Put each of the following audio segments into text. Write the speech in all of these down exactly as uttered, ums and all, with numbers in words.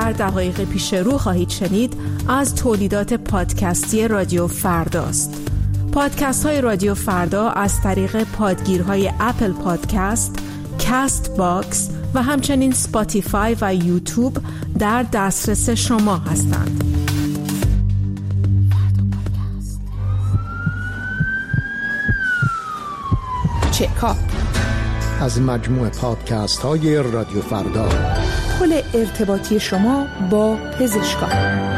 در دقایق پیش رو خواهید شنید از تولیدات پادکستی رادیو فرداست. پادکست های رادیو فردا از طریق پادگیرهای اپل پادکست، کاست باکس و همچنین سپاتیفای و یوتیوب در دسترس شما هستند. چکاپ از مجموع پادکست های رادیو فردا، پل ارتباطی شما با پزشکان.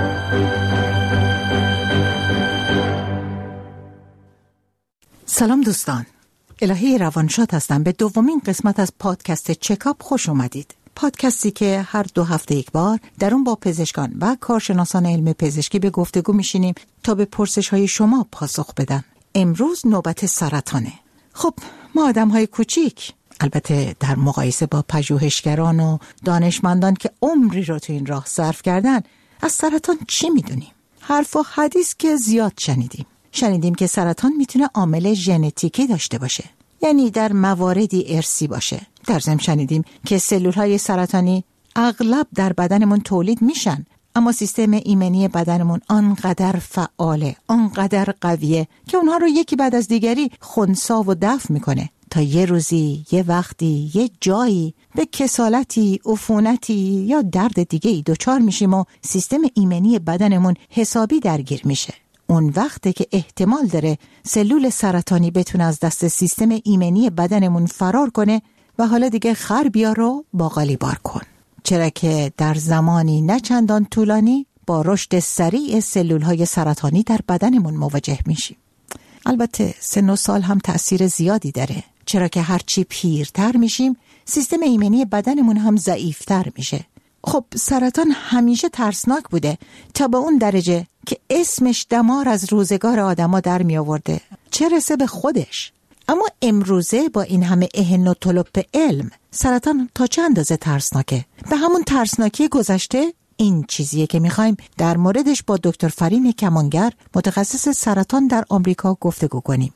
سلام دوستان، الهی روانشاد هستم. به دومین قسمت از پادکست چکاپ خوش اومدید. پادکستی که هر دو هفته یک بار در اون با پزشکان و کارشناسان علم پزشکی به گفتگو میشینیم تا به پرسش های شما پاسخ بدن. امروز نوبت سرطانه. خب ما آدم های کوچیک، البته در مقایسه با پژوهشگران و دانشمندان که عمری رو تو این راه صرف کردن، از سرطان چی میدونیم؟ حرف و حدیث که زیاد شنیدیم. شنیدیم که سرطان میتونه عامل ژنتیکی داشته باشه، یعنی در مواردی ارثی باشه. در ضمن شنیدیم که سلولهای سرطانی اغلب در بدنمون تولید میشن، اما سیستم ایمنی بدنمون آنقدر فعاله، آنقدر قویه که اونها رو یکی بعد از دیگری خنثی و دفع میکنه تا یه روزی، یه وقتی، یه جایی به کسالتی، عفونتی یا درد دیگه ای دچار میشیم و سیستم ایمنی بدنمون حسابی درگیر میشه. اون وقته که احتمال داره سلول سرطانی بتونه از دست سیستم ایمنی بدنمون فرار کنه و حالا دیگه خر بیار و باقالی بار کن. چرا که در زمانی نه چندان طولانی با رشد سریع سلولهای سرطانی در بدنمون مواجه میشیم. البته سن و سال هم تأثیر زیادی داره، چرا که هرچی پیرتر میشیم سیستم ایمنی بدنمون هم ضعیفتر میشه. خب سرطان همیشه ترسناک بوده تا به اون درجه که اسمش دمار از روزگار آدما در می آورده، چه رسه به خودش. اما امروزه با این همه اهن و طلب علم، سرطان تا چه اندازه ترسناکه؟ به همون ترسناکی گذشته؟ این چیزیه که میخوایم در موردش با دکتر فرین کمانگر، متخصص سرطان در آمریکا گفتگو کنیم.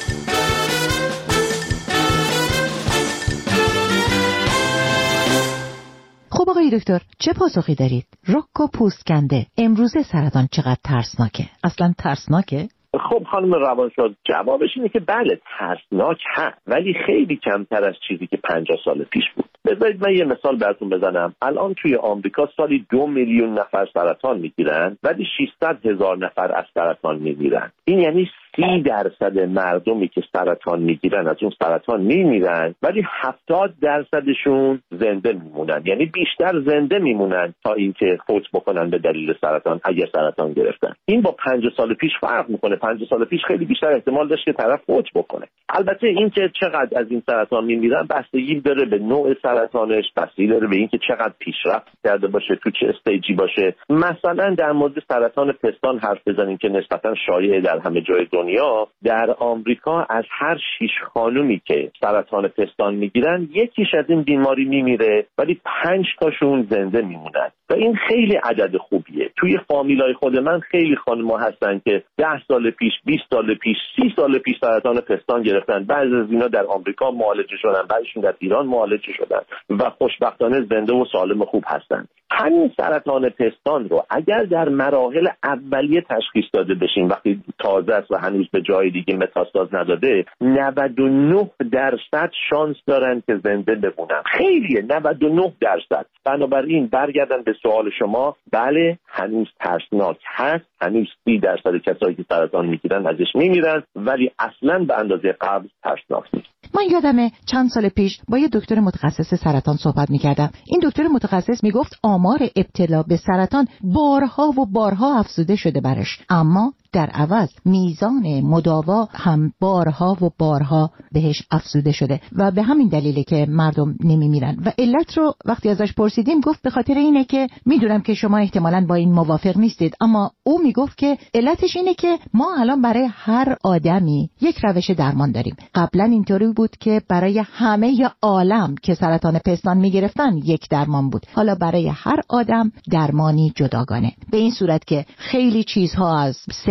خب آقای دکتر، چه پاسخی دارید؟ رک و پوست کنده، امروزه سرطان چقدر ترسناکه؟ اصلا ترسناکه؟ خب خانم روانشاد، جوابش اینه که بله ترسناک هست، ولی خیلی کمتر از چیزی که پنجاه سال پیش بود. بذارید من یه مثال براتون بزنم. الان توی آمریکا سالی دو میلیون نفر سرطان میگیرن، ولی ششصد هزار نفر از سرطان میمیرن. این یعنی سی درصد مردمی که سرطان میگیرن از اون سرطان میمیرن، ولی هفتاد درصدشون زنده میمونن، یعنی بیشتر زنده میمونن تا اینکه فوت بکنن به دلیل سرطان اگر سرطان گرفتن. این با پنجاه سال پیش فرق میکنه. پنجاه سال پیش خیلی بیشتر احتمال داشت که طرف فوت بکنه. البته اینکه چقدر از این سرطان میمیرن بستگی داره به نوع سرطانش، بستگی داره به اینکه چقدر پیشرفت کرده باشه، تو چه استیجی باشه. مثلا در مورد سرطان پستان حرف بزنیم که نسبتا شایع در همه جای دنیا، در آمریکا از هر شش خانومی که سرطان پستان میگیرن یکیش از این بیماری میمیره، ولی پنج تاشون زنده میمونن و این خیلی عدد خوبیه. توی فامیلای خود من خیلی خانم‌ها هستن که ده سال پیش، بیست سال پیش، سی سال پیش سرطان پستان گرفتن. بعضی از اینا در آمریکا معالجه شدن، بعضیشون در ایران معالجه شدن و خوشبختانه زنده و سالم و خوب هستن. همین سرطان پستان رو اگر در مراحل اولیه تشخیص داده بشیم، وقتی تازه است و هنوز به جای دیگه متاستاز نداده، نود و نه درصد شانس دارن که زنده بمونن. خیلیه، نود و نه درصد. بنابراین برگردن به سوال شما، بله هنوز ترسناک هست، هنوز سی درصد کسایی که سرطان میگیرن ازش میمیرن، ولی اصلاً به اندازه قبل ترسناک نیست. من یادمه چند سال پیش با یه دکتر متخصص سرطان صحبت میکردم. این دکتر متخصص میگفت آمار ابتلا به سرطان بارها و بارها افزوده شده برش، اما در عوض میزان مداوا هم بارها و بارها بهش افزوده شده و به همین دلیله که مردم نمیمیرن. و علت رو وقتی ازش پرسیدیم گفت به خاطر اینه که میدونم که شما احتمالاً با این موافق نیستید، اما او میگفت که علتش اینه که ما الان برای هر آدمی یک روش درمان داریم. قبلا اینطوری بود که برای همه عالم که سرطان پستان میگرفتن یک درمان بود، حالا برای هر آدم درمانی جداگانه، به این صورت که خیلی چیزها از سن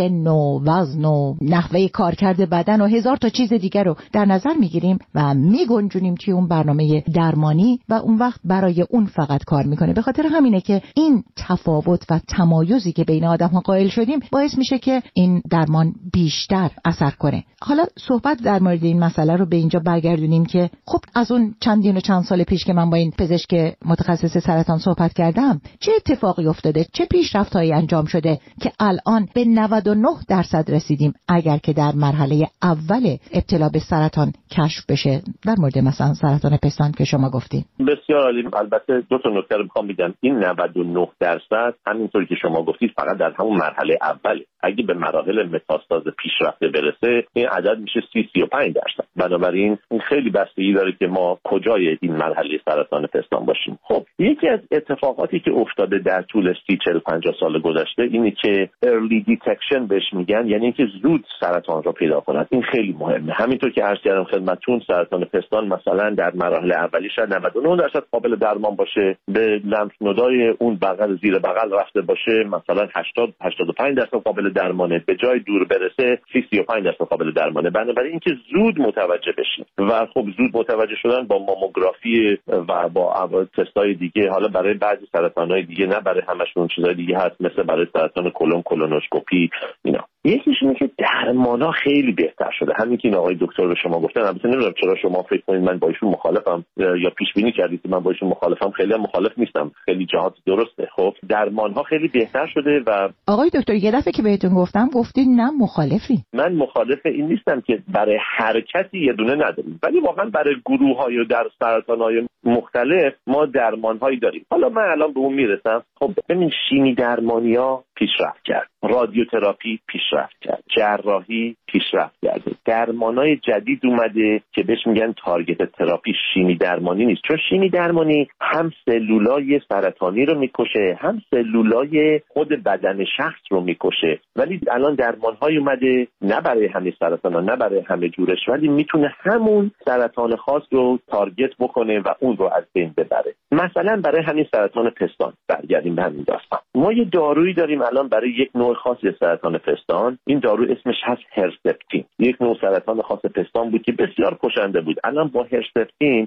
سن و وزن و نحوه کارکرد بدن و هزار تا چیز دیگر رو در نظر میگیریم و میگنجونیم توی اون برنامه درمانی و اون وقت برای اون فقط کار میکنه. به خاطر همینه که این تفاوت و تمایزی که بین آدم ها قائل شدیم باعث میشه که این درمان بیشتر اثر کنه. حالا صحبت در مورد این مسئله رو به اینجا برگردونیم که خب از اون چندین و چند سال پیش که من با این پزشک متخصص سرطان صحبت کردم چه اتفاقی افتاده، چه پیشرفت‌هایی انجام شده که الان به نود و نه درصد رسیدیم اگر که در مرحله اول ابتلا به سرطان کشف بشه، در مورد مثلا سرطان پستان که شما گفتین. بسیار عالی. البته دو تا نکته رو میخوام بگم. این نود و نه درصد همینطوری که شما گفتید فقط در همون مرحله اوله. اگه به مراحل متاستاز پیشرفته برسه این عدد میشه سی سی و پنج درصد. بنابراین این خیلی بستگی داره که ما کجای این مرحله سرطان پستان باشیم. خب یکی از اتفاقاتی که افتاده در طول سی چهل پنجاه سال گذشته اینه که early detection بهش میگن، یعنی اینکه زود سرطان رو پیدا کنند. این خیلی مهمه. همینطور که عرض کردم خدمتتون سرطان پستان مثلا در مراحل اولی شاید نود و نه درصد قابل درمان باشه، به لمف نودای اون بغل زیر بغل رفته باشه مثلا هشتاد هشتاد و پنج درصد قابل درمانه، به جای دور برسه سی سی و پنج درصد قابل درمانه. بنابراین اینکه زود متوجه بشیم و خب زود متوجه شدن با ماموگرافی و با تستای دیگه، حالا برای بعضی سرطان‌های دیگه نه برای همشون چیزای دیگه هست مثل برای سرطان کلون کولونوسکوپی اینا. یکیش اینه که درمان‌ها خیلی بهتر شده. همین که این آقای دکتر به شما گفتن، البته نمیدونم چرا شما فکر کنید من با ایشون مخالفم یا پیش بینی کردید که من با ایشون مخالفم. خیلی هم مخالف نیستم، خیلی جهات درسته. خب درمان‌ها خیلی بهتر شده و آقای دکتر یه دفعه که بهتون گفتم گفتید نه مخالفی. من مخالف این نیستم که برای هر کسی یه دونه نداریم، ولی واقعا برای گروه‌های در سرطان‌های مختلف ما درمان‌هایی داریم. حالا من الان به اون میرسم. خب ببین شیمی درمانی‌ها پیشرفت کرد، رادیوتراپی پیشرفت کرد، جراحی پیشرفت کرده، درمانای جدید اومده که بهش میگن تارگت تراپی. شیمی درمانی نیست، چون شیمی درمانی هم سلولای سرطانی رو میکشه هم سلولای خود بدن شخص رو میکشه. ولی الان درمانهای اومده نه برای همه سرطانا نه برای همه جورش، ولی میتونه همون سرطان خاص رو تارگت بکنه و اون رو از بین ببره. مثلا برای همین سرطان پستان برگردیم به همین داستان، ما یه دارویی داریم الان برای یک نوع خاصی سرطان پستان. این دارو اسمش هست هرسپتین. یک نوع سرطان خاص پستان بود که بسیار کشنده بود. الان با هرسپتین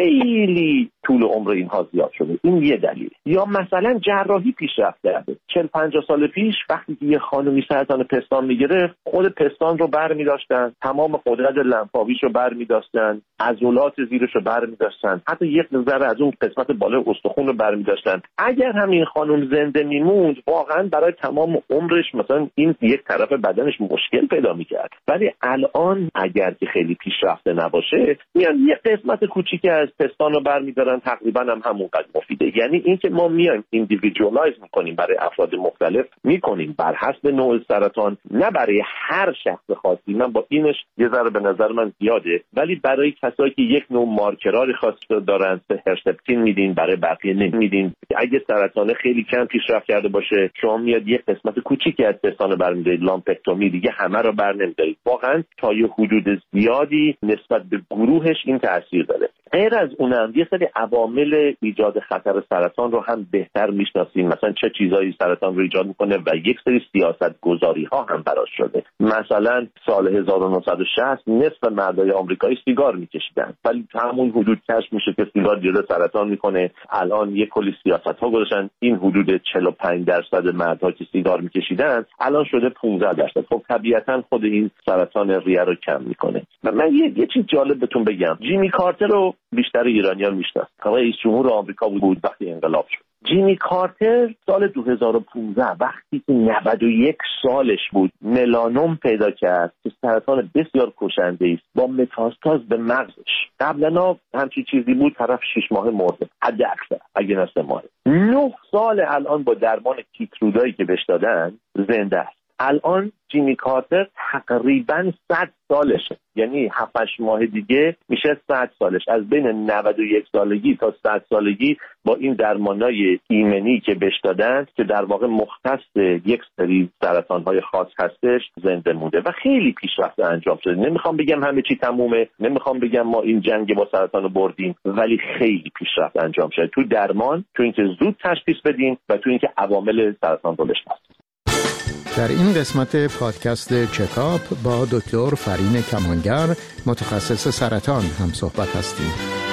خیلی طول عمر اینها زیاد شده. این یه دلیل. یا مثلا جراحی پیشرفت کرده. چهل پنجاه سال پیش وقتی که یه خانمی سرطان پستان میگرفت، خود پستان رو برمی‌داشتن، تمام قدرت لنفاویش رو برمی‌داشتن، عضلات زیرش رو برمی‌داشتن، حتی یک ذره از اون قسمت بالای استخوان رو برمی‌داشتن. اگر همین خانم زنده میموند واقعا برای تمام عمرش مثلا این یک طرف بدنش مشکل پیدا میکرد. ولی الان اگر که خیلی پیشرفته نباشه میان یه قسمت کوچیکی از پستان رو برمیدارن، تقریبا هم همونقدر مفیده. یعنی اینکه ما میایم ایندیویدوالایز میکنیم برای افراد مختلف، میکنیم بر حسب نوع سرطان، نه برای هر شخص خاصی. من با اینش یه ذره به نظر من زیاده، ولی برای کسایی که یک نوع مارکرای خاص دارن هرسپتین میدین، برای بقیه نمیدین. اگه سرطان خیلی کم پیشرفت کرده باشه شما میاد یک قسمت کوچیکی از پستان رو برمی‌دارید، لامپکتومی، دیگه همه رو برنمی‌دارید. واقعا تا یه حدود زیادی نسبت به گروهش این تاثیر داره. غیر از اونم یه سری عوامل ایجاد خطر سرطان رو هم بهتر میشناسیم، مثلا چه چیزایی سرطان رو ایجاد میکنه و یک سری سیاست گذاری ها هم براش شده. مثلا سال هزار و نهصد و شصت نصف مردای آمریکایی سیگار میکشیدن، ولی همون حدود کشف میشه که سیگار جلوی سرطان میکنه. الان یک کلی سیاست ها گذاشتن، این حدود چهل و پنج درصد مردها که سیگار میکشیدن الان شده پانزده درصد. خب طبیعتا خود این سرطان ریه رو کم میکنه. من یه, یه چیز جالب بهتون بگم. جیمی کارتر رو بیشتر ایرانیان میشناسن. آقای رئیس جمهور آمریکا بود وقتی انقلاب شد. جیمی کارتر سال دو هزار و پانزده وقتی که نود و یک سالش بود ملانوم پیدا کرد که سرطان بسیار کشنده است با متاستاز به مغزش. قبلا همچین چیزی بود، طرف شش ماه مرده حد اکثر اگه نه سه ماه. نه سال الان با درمان کیترودایی که بهش دادن زنده است. الان جیمی کارتر تقریباً صد سالشه، یعنی هفت هشت ماه دیگه میشه صد سالش. از بین نود و یک سالگی تا صد سالگی با این درمانای ایمنی که بهش دادن که در واقع مختص یک سری سرطان‌های خاص هستش زنده مونده و خیلی پیشرفت انجام شده. نمیخوام بگم همه چی تمومه، نمیخوام بگم ما این جنگ با سرطان رو بردیم، ولی خیلی پیشرفت انجام شده تو درمان، تو اینکه زود تشخیص بدیم و تو اینکه عوامل سرطان رو بشناسیم. در این قسمت پادکست چکاپ با دکتر فرین کمانگر متخصص سرطان هم صحبت هستیم.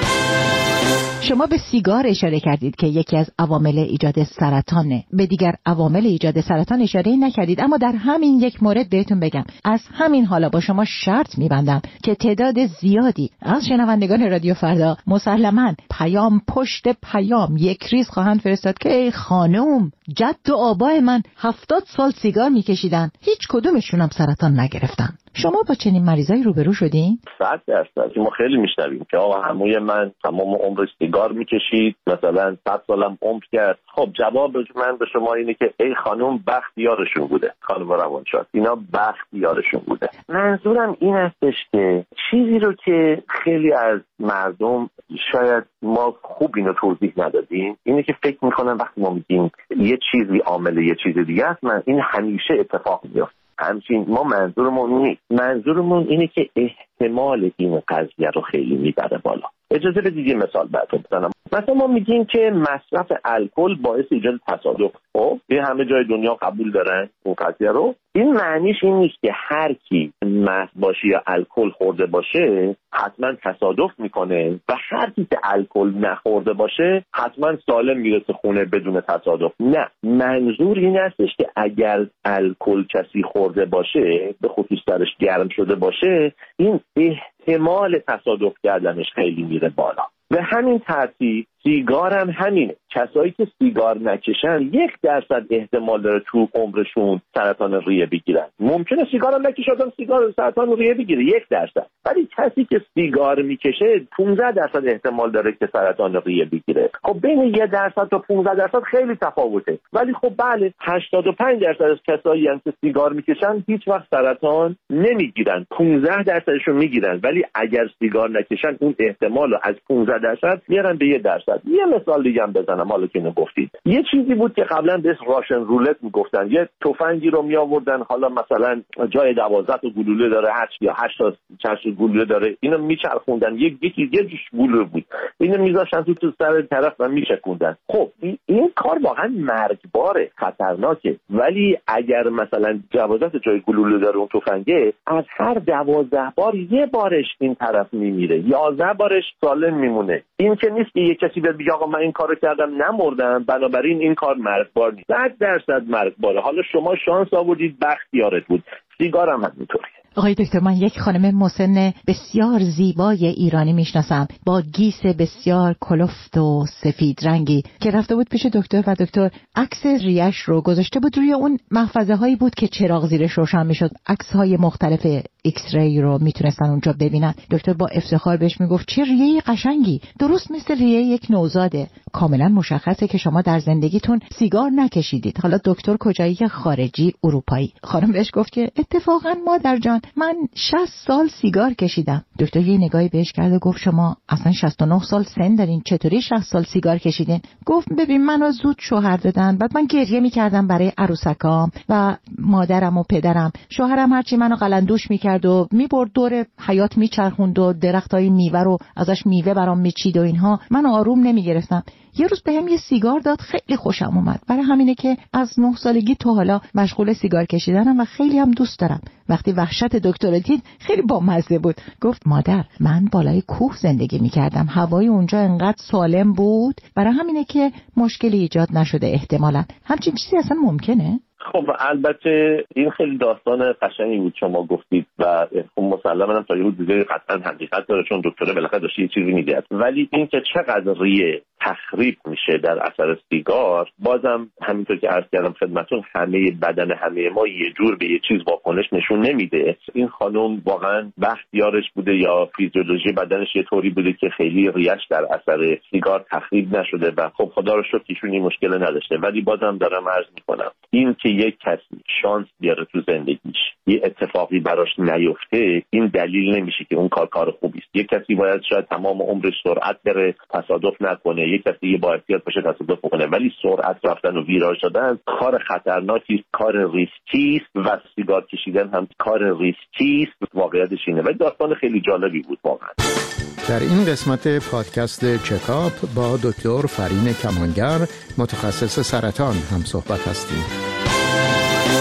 شما به سیگار اشاره کردید که یکی از عوامل ایجاد سرطانه. به دیگر عوامل ایجاد سرطان اشاره نکردید، اما در همین یک مورد بهتون بگم، از همین حالا با شما شرط می‌بندم که تعداد زیادی از شنوندگان رادیو فردا مسلماً پیام پشت پیام یک ریز خواهند فرستاد که ای خانم، جد و آبای من هفتاد سال سیگار می‌کشیدن، هیچ کدومشون هم سرطان نگرفتن. شما با چنین مریضایی روبرو شدین؟ صد درصد. ما خیلی میشنویم که آقا عموی من تمام عمرش سیگار میکشید، مثلا صد سالم عمر کرد. خب جواب من به شما اینه که ای خانم بخت یارشون بوده، خانم روانشناس، اینا بخت یارشون بوده. منظورم این هستش که چیزی رو که خیلی از مردم شاید ما خوب اینو توضیح ندادیم اینه که فکر میکنن وقتی ما میگیم یه چیزی عامل یه چیز دیگه است، من این همیشه اتفاق میفته. همچنین ما منظورمون نیست. منظورمون اینه که احتمال این قضیه رو خیلی میبره بالا. اجازه بدید یه مثال براتون بزنم. مثلا ما میگیم که مصرف الکل باعث ایجاد تصادف. خب این همه جای دنیا قبول دارن اون قضیه رو. این معنیش این نیست که هر کی مست باشه یا الکل خورده باشه حتما تصادف میکنه و هر کی که الکل نخورده باشه حتما سالم میرسه خونه بدون تصادف. نه، منظور این هستش که اگر الکل کسی خورده باشه، به خصوص سرش گرم شده باشه، این احتمال تصادف کردنش خیلی میره بالا. به همین ترتیب سیگار هم همینه. کسایی که سیگار نکشن یک درصد احتمال داره تو عمرشون سرطان ریه بگیرن. ممکنه سیگار هم نکشه آدم سیگار سرطان ریه بگیره، یک درصد. ولی کسی که سیگار میکشه پانزده درصد احتمال داره که سرطان ریه بگیره. خب بین یک درصد تا پانزده درصد خیلی تفاوته. ولی خب بله، هشتاد و پنج درصد از کسایی که سیگار میکشن هیچ وقت سرطان نمیگیرن. پانزده درصدشون میگیرن، ولی اگر سیگار نکشن اون احتمال رو از پانزده درصد میارن به یک درصد. یه مثال دیگه هم بزنم حالا که اینو گفتید. یه چیزی بود که قبلا بهش راشن رولت میگفتن. یه تفنگی رو میآوردن، حالا مثلا جای دوازده تا گلوله داره، هشت یا هشت تا چشم گلوله داره، اینو میچرخوندن، یک یکی یه جوش گلوله بود، اینو میذاشتن تو تو سر طرف و میشکوندن. خب این, این کار واقعا مرگباره، خطرناکه. ولی اگر مثلا دوازده جای گلوله داره اون تفنگه، از هر دوازده بار یه بارش این طرف میمیره، یازده بارش سالم میمونه. این که نیست که یه کسی بگه آقا من این کارو کردم نمردم بنابراین این کار مرگبار نیست. صد درصد مرگباره. حالا شما شانس آوردید، بخت یارت بود. سیگار هم همینطوریه. آقای دکتر، من یک خانم مسن بسیار زیبای ایرانی میشناسم با گیس بسیار کلفت و سفید رنگی که رفته بود پیش دکتر و دکتر عکس ریش رو گذاشته بود روی اون محفظه هایی بود که چراغ زیرش روشن میشد. عکس های مختلف ایکس ری رو میتونستن اونجا ببینن. دکتر با افتخار بهش میگفت چه ریه قشنگی، درست مثل ریه یک نوزاده. کاملا مشخصه که شما در زندگیتون سیگار نکشیدید. حالا دکتر کجایی؟ خارجی، اروپایی. خانم بهش گفت که اتفاقا مادر جان من شصت سال سیگار کشیدم. دکتر یه نگاهی بهش کرد و گفت شما اصلا شصت و نه سال سن دارین، چطوری شصت سال سیگار کشیدین؟ گفت ببین منو زود شوهر دادن، بعد من گریه میکردم برای عروسکام و مادرم و پدرم. شوهرم هرچی منو قلندوش میکرد و میبرد دور حیاط میچرخوند و درختای میوه رو ازش میوه برام میچید و اینها، من آروم نمیگرفتم. یه روز بهم یه سیگار داد، خیلی خوشم اومد. برای همینه که از نه سالگی تا حالا مشغول سیگار کشیدنم و خیلی هم دوست دارم. وقتی وحشت دکتر دید خیلی بامزه بود. گفت مادر من بالای کوه زندگی میکردم، هوای اونجا انقدر سالم بود، برای همینه که مشکلی ایجاد نشده احتمالاً. همچین چیزی اصلا ممکنه؟ خب البته این خیلی داستان قشنگی بود شما گفتید و خب مسلماً هم تا یه دیگه قطعاً حقیقت داره، چون دکتر بالاخره داشت یه چیزی میگه. ولی این که چقدر ریه تخریب میشه در اثر سیگار، بازم همینطور که عرض کردم خدمتتون، همه بدن همه ما یه جور به یه چیز واکنش نشون نمیده. این خانم واقعا بختیارش بوده یا فیزیولوژی بدنش یه طوری بوده که خیلی ریش در اثر سیگار تخریب نشده و خب خدا رو شکر ایشون این مشکل نداشته. ولی بازم دارم عرض میکنم این که یک کسی شانس بیاره تو زندگیش یه اتفاقی براش نیفته، این دلیل نمیشه که اون کار کار خوبی است. یک کسی باید شاید تمام عمرش سرعت بره، تصادف نکنه، یک کسی یه با احتیاط باشه تصادف کنه، ولی سرعت رفتن و ویراژ دادن کار خطرناکی است، کار ریسکی است و سیگار کشیدن هم کار ریسکی است. واقعیتش اینه. ولی داستان خیلی جالبی بود واقعا. در این قسمت پادکست چکاپ با دکتر فرین کمانگر متخصص سرطان هم صحبت هستیم.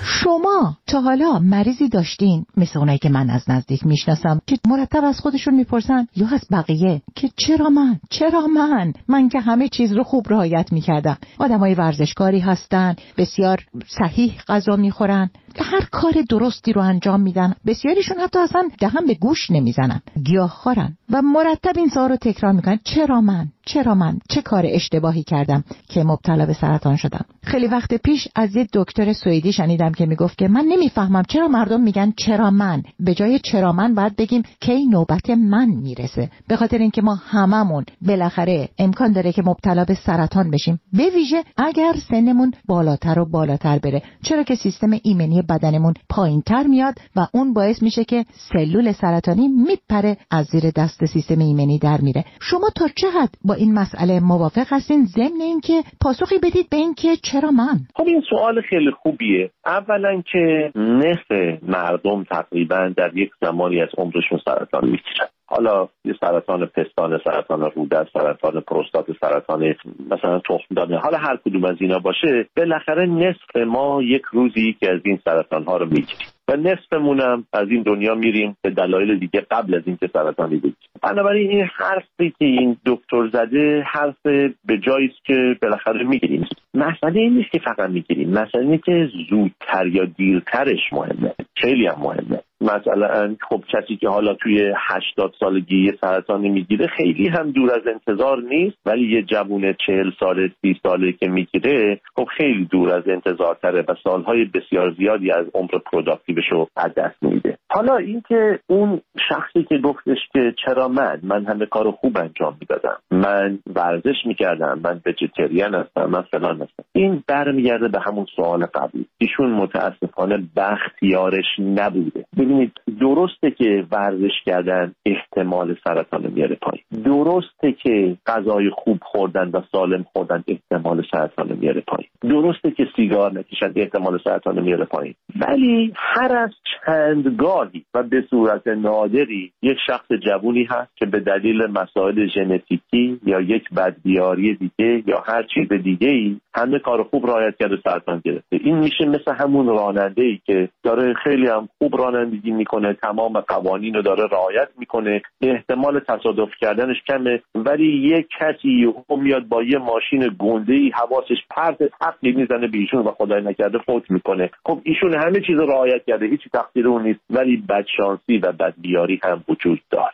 شما تا حالا مریضی داشتین مثل اونایی که من از نزدیک میشناسم که مرتب از خودشون میپرسن یا از بقیه که چرا من چرا من من که همه چیز رو خوب رعایت میکردم. آدمای ورزشکاری هستن، بسیار صحیح غذا میخورن، هر کار درستی رو انجام میدن، بسیاریشون حتی اصلا دهن به گوش نمیزنن، گیاهخوارن و مرتب این سوال رو تکرار میکنن چرا من چرا من چه کار اشتباهی کردم که مبتلا به سرطان شدم. خیلی وقت پیش از یه دکتر سوئدی شنیدم که میگفت که من نمیفهمم چرا مردم میگن چرا من، به جای چرا من باید بگیم کی نوبت من میرسه. به خاطر اینکه ما هممون بالاخره امکان داره که مبتلا به سرطان بشیم، به ویژه اگر سنمون بالاتر و بالاتر بره، چرا که سیستم ایمنی بدنمون پایینتر میاد و اون باعث میشه که سلول سرطانی میپره از زیر دست سیستم ایمنی در میره. شما تا چه حد با این مسئله موافق هستین، ضمن اینکه پاسخی بدید به این که چرا من؟ خب این سوال خیلی خوبیه. اولا که نصف مردم تقریبا در یک زمانی از عمرشون سرطان میگیرن. حالا یه سرطان پستان، سرطان روده، سرطان پروستات، سرطان مثلا تخمدان، حالا هر کدوم از اینا باشه، بالاخره نصف ما یک روزی که از این سرطان ها رو میگیریم و نصفمون هم از این دنیا میریم به دلایل دیگه قبل از اینکه سرطانی بگیریم. بنابراین این حرفی که این دکتر زده حرف به جایی است که بالاخره میگیریم. مسئله این نیست که فقط میگیریم، مسئله اینه که زودتر یا دیرترش مهمه، خیلی هم مهمه. مثلا خب کسی که حالا توی هشتاد سالگی یه سرطانی میگیره خیلی هم دور از انتظار نیست، ولی یه جوون چهل ساله سی ساله که میگیره خب خیلی دور از انتظار تره و سالهای بسیار زیادی از عمر پروداکتیوش رو از دست میده. حالا اینکه اون شخصی که گفتش که چرا من من همه کارو خوب انجام میدادم، من ورزش میکردم، من وجیتریان هستم، من فلان هستم، این برمیگرده به همون سوال قبلی. ایشون متاسفانه بختیارش نبوده. ببینید درسته که ورزش کردن احتمال سرطان میاره پایین، درسته که غذای خوب خوردن و سالم خوردن احتمال سرطان میاره پایین، درسته که سیگار نکشن احتمال سرطان میاره پایین، ولی هر از چند گاهی و به صورت نادری یک شخص جوونی هست که به دلیل مسائل ژنتیکی یا یک بدبیاری دیگه یا هر چیز دیگه ای همه کار خوب رعایت کرده سرطان گرفته. این میشه مثل همون راننده‌ای که داره خیلی هم خوب رانندگی میکنه، تمام قوانین رو داره رعایت میکنه، احتمال تصادف کردنش کمه، ولی یک کسی میاد با یه ماشین گنده‌ای حواسش پرت عقلی میزنه به ایشون و خدای نکرده فوت میکنه. خب ایشون همه چیز رو رعایت کرده، هیچی تقصیر اون نیست، ولی بدشانسی و بدبیاری هم وجود داره.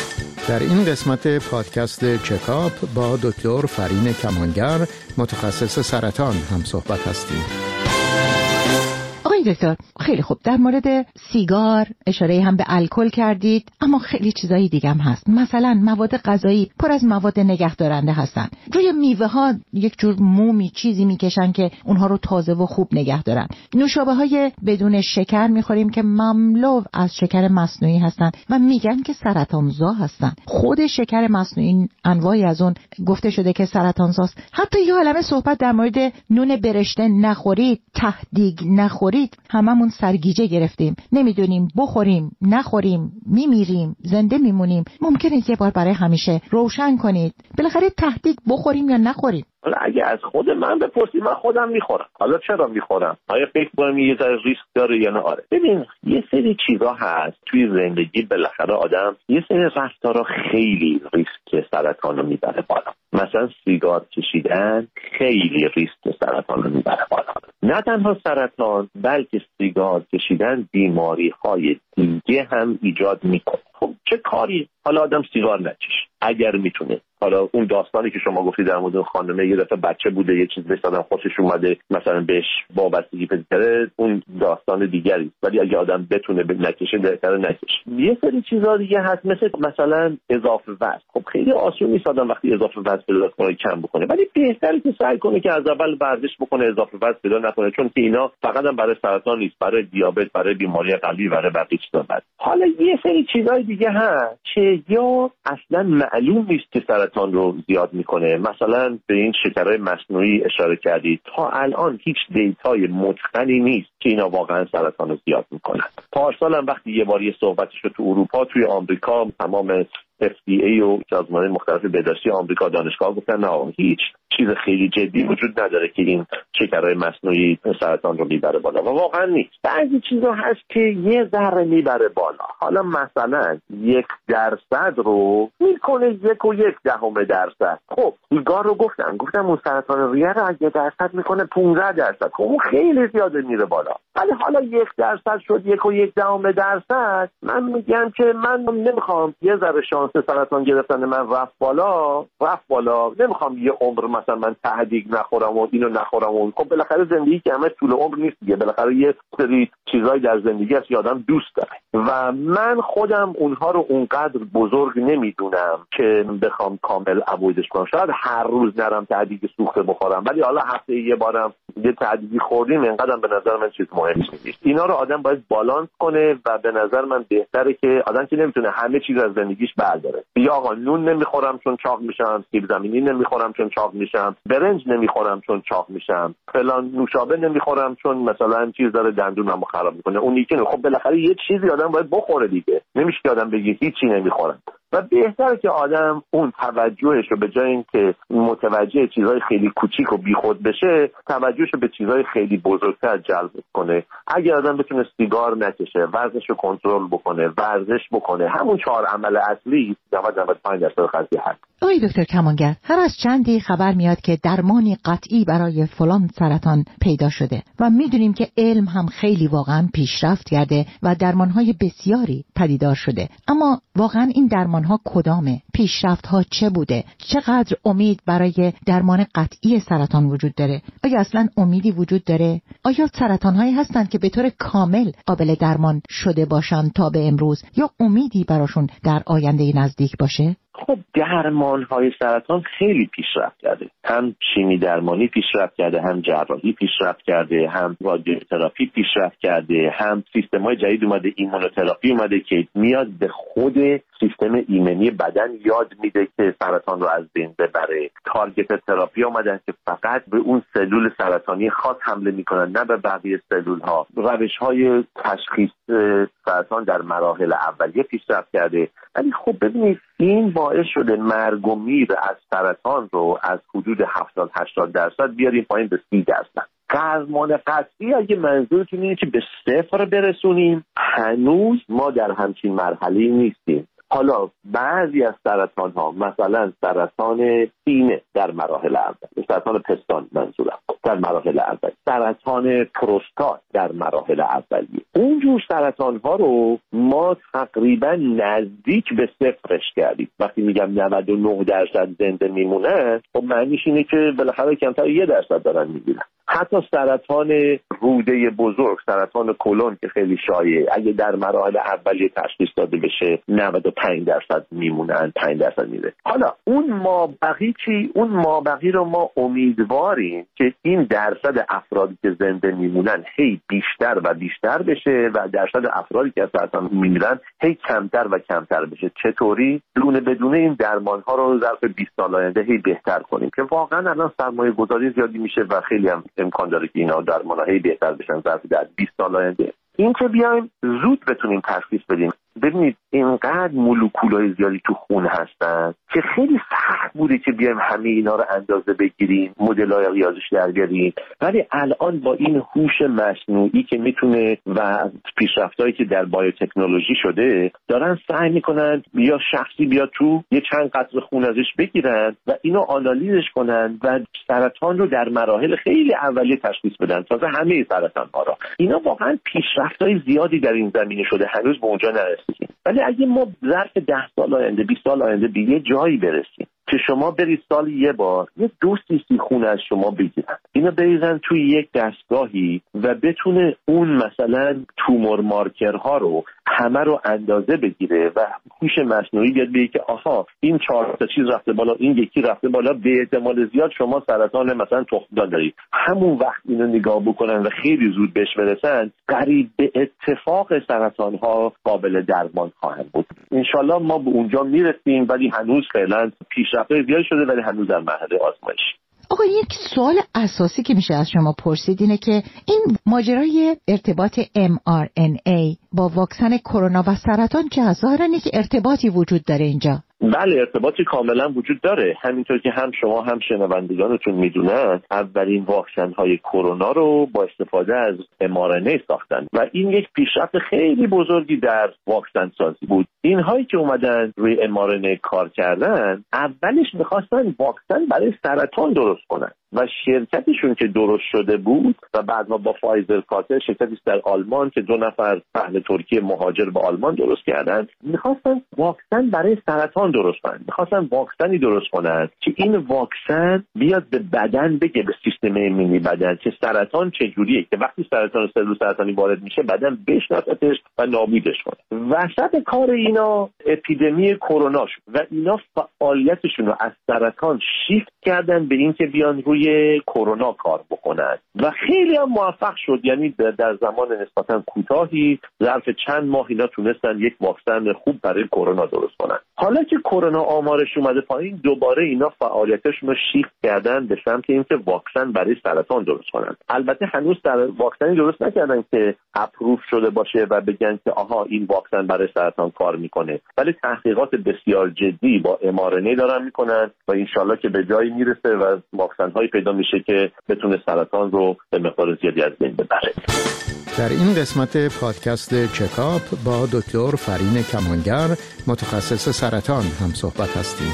در این قسمت پادکست چکاپ با دکتر فرین کمانگر متخصص سرطان هم صحبت هستیم. آقای دکتر خیلی خوب، در مورد سیگار اشاره هم به الکل کردید، اما خیلی چیزایی دیگه هم هست. مثلا مواد غذایی پر از مواد نگهدارنده هستن. روی میوه ها یک جور مومی چیزی میکشن که اونها رو تازه و خوب نگه دارن. نوشابه های بدون شکر میخوریم که مملو از شکر مصنوعی هستن و میگن که سرطانزا هستن. خود شکر مصنوعی انواعی از اون گفته شده که سرطانزاست. حتی یه عالمه صحبت در مورد نون برشته نخورید، تهدیگ نخورید. هممون سرگیجه گرفتیم، نمیدونیم بخوریم نخوریم، میمیریم زنده میمونیم. ممکنه یه بار برای همیشه روشن کنید بالاخره تهدیگ بخوریم یا نخوریم؟ حالا اگه از خود من بپرسید من خودم میخورم. حالا چرا میخورم؟ آیا فکر کنم یه ذره ریسک داره یا نه؟ آره. ببین یه سری چیزا هست توی زندگی، بالاخره آدم یه سری رفتارا خیلی ریسک سرطان رو میبره بالا. مثلا سیگار کشیدن خیلی ریسک سرطان رو میبره بالا. نه تنها سرطان بلکه سیگار کشیدن بیماری های دیگه هم ایجاد میکنه. خب چه کاری؟ حالا آدم سیگار نکشه اگر میتونه. حالا اون داستانی که شما گفتید در مورد خانمه یه دفعه بچه بوده یه چیز بهش دادن خوشش اومده مثلا بهش وابستگی پیدا کرده، اون داستان دیگری، ولی اگه آدم بتونه نکشه بهتره نکشه. یه سری چیزا دیگه هست مثل مثلا اضافه وزن. خب خیلی آسون نیست آدم وقتی اضافه وزن پیدا کنه کم بکنه، ولی بهتره که سعی کنه که از اول ورزش بکنه، اضافه وزن پیدا نکنه، چون که اینا فقط هم برای سرطان نیست، برای دیابت، برای بیماری قلبی، برای بقیه چیزا هست. حالا یه سری چیزای دیگه هست که یا اصلا معلوم نیست که سرطان رو زیاد میکنه. مثلا به این شکرهای مصنوعی اشاره کردید، تا الان هیچ دیتای متقنی نیست که اینا واقعا سرطان رو زیاد میکنن. پارسال هم وقتی یه بار یه صحبتش رو تو اروپا، توی آمریکا تمام اف دی ای و سازمان‌های مختلف بهداشتی آمریکا دانشگاه گفتن نه هیچ چیز خیلی جدی وجود نداره که این شکرهای مصنوعی سرطان رو میبره بالا و واقعا نیست. بعضی چیزا هست که یه ذره میبره بالا. حالا مثلا یک درصد رو میکنه یک و یک دهم درصد. خب سیگار رو گفتم گفتم اون سرطان ریه رو اگه درصد میکنه پانزده درصد. خب اون خیلی زیاده میره بالا. ولی حالا یک درصد شد یک و یک دهم درصد. من میگم که من نمیخوام یه ذره شانس سرطان گرفتن من رفت بالا رفت بالا نمیخوام یه عمر مثلا من تهدیگ نخورم و اینو نخورم و خب بالاخره زندگی که همه طول عمر نیست دیگه. بالاخره یه سری چیزایی در زندگی هست که آدم دوست داره و من خودم اونها رو اونقدر بزرگ نمیدونم که بخوام کامل اوایدش کنم. شاید هر روز نرم تهدیگ سوخته بخورم ولی حالا هفته یه بارم یه تهدیگی خوردیم اینقدرم به نظر من چیز مهمی نیست. اینا رو آدم باید بالانس کنه و به نظر من بهتره که آدم که نمیتونه همه چیز از زندگیش برداره. یا آقا نون نمیخورم چون چاق میشم، سیب زمینی نمیخورم چون چاق میشم، برنج نمیخورم چون چاق میشم، فلان نوشابه نمیخورم چون مثلا چیز داره دندونمو خراب میکنه. اون یکی خب بالاخره یه چیزی آدم باید بخوره دیگه. نمیشه که آدم بگه هیچی نمیخورم. و بهتره که آدم اون توجهش رو به جای اینکه متوجه چیزهای خیلی کوچیک و بیخود بشه توجهش رو به چیزهای خیلی بزرگتر جلب کنه. اگر آدم بتونه سیگار نکشه، ورزش رو کنترل بکنه، ورزش بکنه، همون چهار عمل اصلی نود تا نود و پنج درصد قضیه هست. آقای دکتر کمانگر، هر از چندی خبر میاد که درمانی قطعی برای فلان سرطان پیدا شده و میدونیم که علم هم خیلی واقعا پیشرفت کرده و درمانهای بسیاری پدیدار شده. اما واقعا این درمانها کدامه؟ پیشرفت‌ها چه بوده؟ چقدر امید برای درمان قطعی سرطان وجود داره؟ آیا اصلا امیدی وجود داره؟ آیا سرطان‌هایی هستند که به طور کامل قابل درمان شده باشند تا به امروز یا امیدی براشون در آینده نزدیک باشه؟ خب درمان‌های سرطان خیلی پیشرفت کرده. هم شیمی درمانی پیشرفت کرده، هم جراحی پیشرفت کرده، هم رادیوتراپی پیشرفت کرده، هم سیستم‌های جدید اومده، ایمونوتراپی اومده که میاد به خود سیستم ایمنی بدن یاد میده که سرطان رو از بین ببره. تارگت تراپی اومدن که فقط به اون سلول سرطانی خاص حمله میکنن نه به بقیه سلول‌ها. روش‌های تشخیص سرطان در مراحل اولیه پیشرفت کرده. ولی خب ببینید این باعث شده مرگ و میر از سرطان رو از حدود هفتاد هشتاد درصد بیاریم پایین به سی درصد. درمان قطعی اگه منظورتون اینه که به صفر برسونیم، هنوز ما در همچین مرحله‌ای نیستیم. حالا بعضی از سرطان ها مثلا سرطان سینه در مراحل اول، سرطان پستان منظورم در مراحل اول، سرطان پروستات در مراحل اولیه، اونجور سرطان ها رو ما تقریبا نزدیک به صفرش کردیم. وقتی میگم نود و نه درصد زنده میمونن خب معنیش اینه که بالاخره کمتر یک درصد دارن میگیرن. حتی سرطان روده بزرگ، سرطان کلون که خیلی شایعه، اگه در مراحل اولیه تشخیص داده بشه نود و پنج درصد میمونن، پنج درصد میره. حالا اون مابقی چی؟ اون مابقی رو ما امیدواریم که این درصد افرادی که زنده میمونن هی بیشتر و بیشتر بشه و درصد افرادی که از سرطان میمیرن هی کمتر و کمتر بشه. چطوری؟ دونه بدونه این درمان ها رو ظرف بیست سال آینده هی بهتر کنیم که واقعا الان سرمایه گذاری زیادی میشه و خیلی هم امکان داره که اینا درمان ها هی بهتر بشن ظرف در بیست سال آینده. این که بیایم زود بتونیم تشخیص بدیم. ببینید اینقدر مولکولای زیادی تو خون هستن که خیلی سخت بوده که بیایم همه اینا رو اندازه بگیریم، مدل‌های ریاضیش در بیاریم. ولی الان با این هوش مصنوعی که میتونه و پیشرفتایی که در بایوتکنولوژی شده دارن سعی میکنن یا شخصی بیاد تو یه چند قطره خون ازش بگیرن و اینو آنالیزش کنن و سرطان رو در مراحل خیلی اولیه تشخیص بدن، تازه همه سرطان‌ها رو. اینا واقعا پیشرفتای زیادی در این زمینه شده، هنوز به اونجا نرسیدیم. ولی اگه ما ظرف ده سال آینده، بیست سال آینده به یه جایی برسیم که شما برید سال یه بار یه دو سیسی خون از شما بگیرن، اینو بریزن توی یک دستگاهی و بتونه اون مثلا تومور مارکرها رو همه رو اندازه بگیره و هوش مصنوعی بیاد بگه که آها این چهار تا چیز رفته بالا، این یکی رفته بالا، به احتمال زیاد شما سرطان مثلا تخمدان دارید. همون وقت اینو نگاه بکنن و خیلی زود بهش برسن، قریب به اتفاق سرطان ها قابل درمان خواهند بود. انشالله ما به اونجا میرسیم، ولی هنوز فعلا پیشرفت زیاد شده ولی هنوز در مرحله آزمایش. آقا یک سوال اساسی که میشه از شما پرسید اینه که این ماجرای ارتباط ام آر ان ای با واکسن کرونا و سرطان چه ظاهراً یک ارتباطی وجود داره اینجا؟ بله، ارتباطی کاملا وجود داره. همینطور که هم شما هم شنوندگانتون میدونن اولین واکسن های کرونا رو با استفاده از ام آر ان ای ساختن و این یک پیشرفت خیلی بزرگی در واکسن سازی بود. اینهایی که اومدن روی ام آر ان ای کار کردن اولش میخواستن واکسن برای سرطان درست کنن و شرکتشون که درست شده بود و بعد ما با فایزر کارتر شرکتی در آلمان که دو نفر اهل ترکیه مهاجر به آلمان درست کردن، میخواستن واکسن برای سرطان درست کنن. میخواستن واکسنی درست کنن که این واکسن بیاد به بدن بگه، به سیستم ایمنی بدن، که سرطان چجوریه، که وقتی سرطان سلول سرطانی وارد میشه بدن بشناستش و نابودش کنه. وسط کار اینا اپیدمی کرونا شد و اینا فعالیتشون رو از سرطان شیفت کردن به اینکه بیان روی کرونا کار بکنن و خیلی هم موفق شد. یعنی در زمان نسبتا کوتاهی ظرف چند ماه اینا تونستن یک واکسن خوب برای کرونا درست کنن. حالا که کرونا آمارش اومده پایین، دوباره اینا فعالیتشون رو شیفت کردن به سمت اینکه واکسن برای سرطان درست کنن. البته هنوز در واکسنی درست نکردن که اپروف شده باشه و بگن که آها این واکسن برای سرطان کار میکنه، ولی تحقیقات بسیار جدی با ام آر ان ای دارن میکنن و انشالله که به جایی میرسه و واکسن های پیدا میشه که بتونه سرطان رو به مقدار زیادی از بین ببره. در این قسمت پادکست چکاپ با دکتر فرین کمانگر متخصص سرطان هم صحبت هستیم.